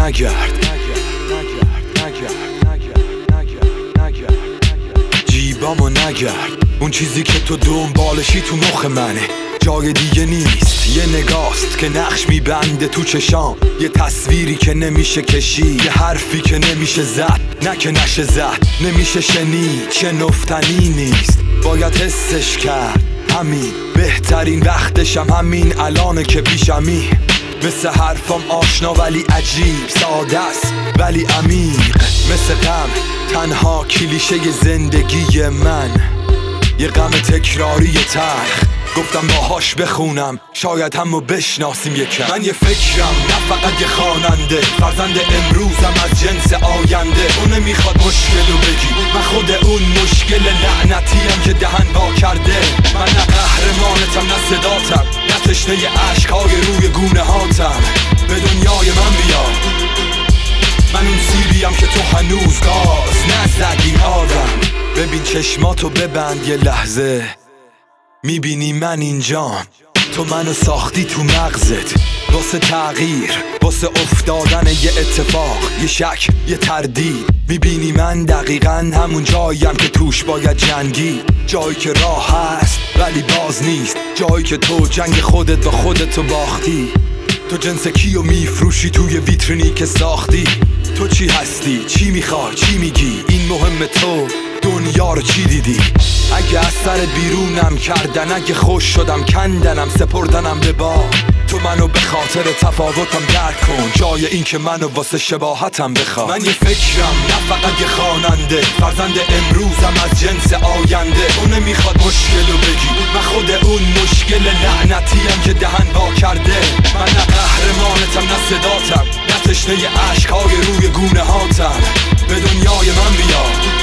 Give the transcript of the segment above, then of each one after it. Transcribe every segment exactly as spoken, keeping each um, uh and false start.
نگرد جیبامو نگرد. اون چیزی که تو دنبالشی تو مخ منه، جای دیگه نیست. یه نگاست که نقش میبنده تو چشام، یه تصویری که نمیشه کشید، یه حرفی که نمیشه زد، نه که نشه زد، نمیشه شنید، شنفتنی نیست، باید حسش کرد. همین بهترین وقتشم همین الانه که پیشمی. مثل حرفام آشنا ولی عجیب، ساده است ولی عمیق، مثل غم تنها کلیشه زندگی من، یه غم تکراری تلخ. گفتم باهاش بخونم شاید همو بشناسیم یکم. من یه فکرم نه فقط یه خواننده، فرزند امروزم از جنس آینده. اون نمیخواد مشکلو بگی، من خود اون مشکل لعنتیم که دهن وا کرده. من نه قهرمانتم نه صداتم، نه تشنه عشقهای روی گونه هاتم. به دنیای من بیا، من اون سیبیم که تو هنوز گاز نزدی آدم. ببین چشماتو ببند یه لحظه، میبینی من اینجام، تو منو ساختی تو مغزت واسه تغییر، واسه افتادن یه اتفاق، یه شک، یه تردید. میبینی من دقیقاً همون جاییم که توش باید جنگی، جایی که راه هست ولی باز نیست، جایی که تو جنگ خودت با خودتو باختی. تو جنس کیو میفروشی توی ویترینی که ساختی؟ تو چی هستی؟ چی میخوای؟ چی میگی؟ این مهم تو دنیا رو چی دیدی؟ اگه از سر بیرونم کردن، اگه خوش شدم کندنم، سپردنم به باد. تو منو به خاطر تفاوتم درک کن، جای این که منو واسه شباهتم بخواد. من یه فکرم نه فقط یه خواننده، فرزند امروزم از جنس آینده. اون نمیخواد مشکلو بگی، من خود اون مشکل لعنتیم که دهن وا کرده. من نه قهرمانتم نه صداتم، نه تشنه عشقهای روی گونه هاتم. به دنیای من بیا،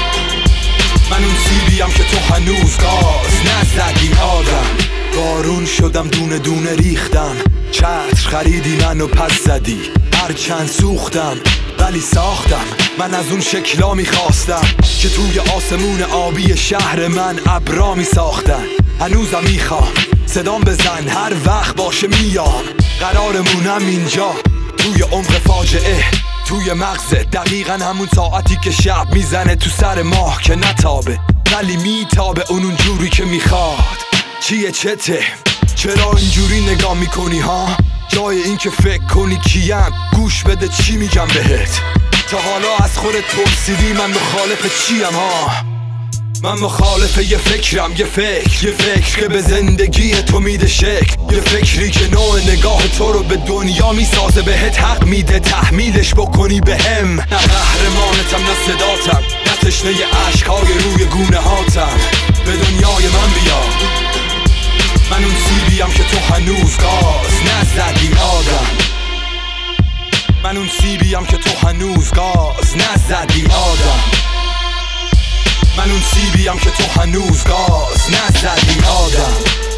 من اون سیبیم که تو هنوز گاز نزدی آدم. بارون شدم دونه دونه ریختم، چتر خریدی منو پس زدی. هرچند سوختم ولی ساختم، من از اون شکلا میخواستم که توی آسمون آبی شهر من ابرا میساختن. هنوزم میخوام صدام بزن هر وقت باشه میام، قرارمونم اینجا توی عمق فاجعه، توی مغزه دقیقا همون ساعتی که شب میزنه تو سر ماه که نتابه ولی میتابه اون جوری که میخواد. چیه چته؟ چرا اینجوری نگاه میکنی ها؟ جای این که فکر کنی کیم، گوش بده چی میگم بهت. تا حالا از خودت پرسیدی من مخالف چیم ها؟ من مخالف یه فکرم، یه فکر یه فکر که به زندگی تو میده شکل، یه فکری که نوع نگاه تو رو به دنیا میسازه، بهت حق میده تحمیلش بکنی بهم. نه قهرمانتم نه صداتم، نه تشنه عشقهای روی گونه هاتم. به دنیای من بیا، من اون سیبیم که تو هنوز گاز نزدی آدم. من اون سیبیم که تو هنوز گاز نزدی آدم. من اون سیبیم که تو هنوز گاز نزدی آدم.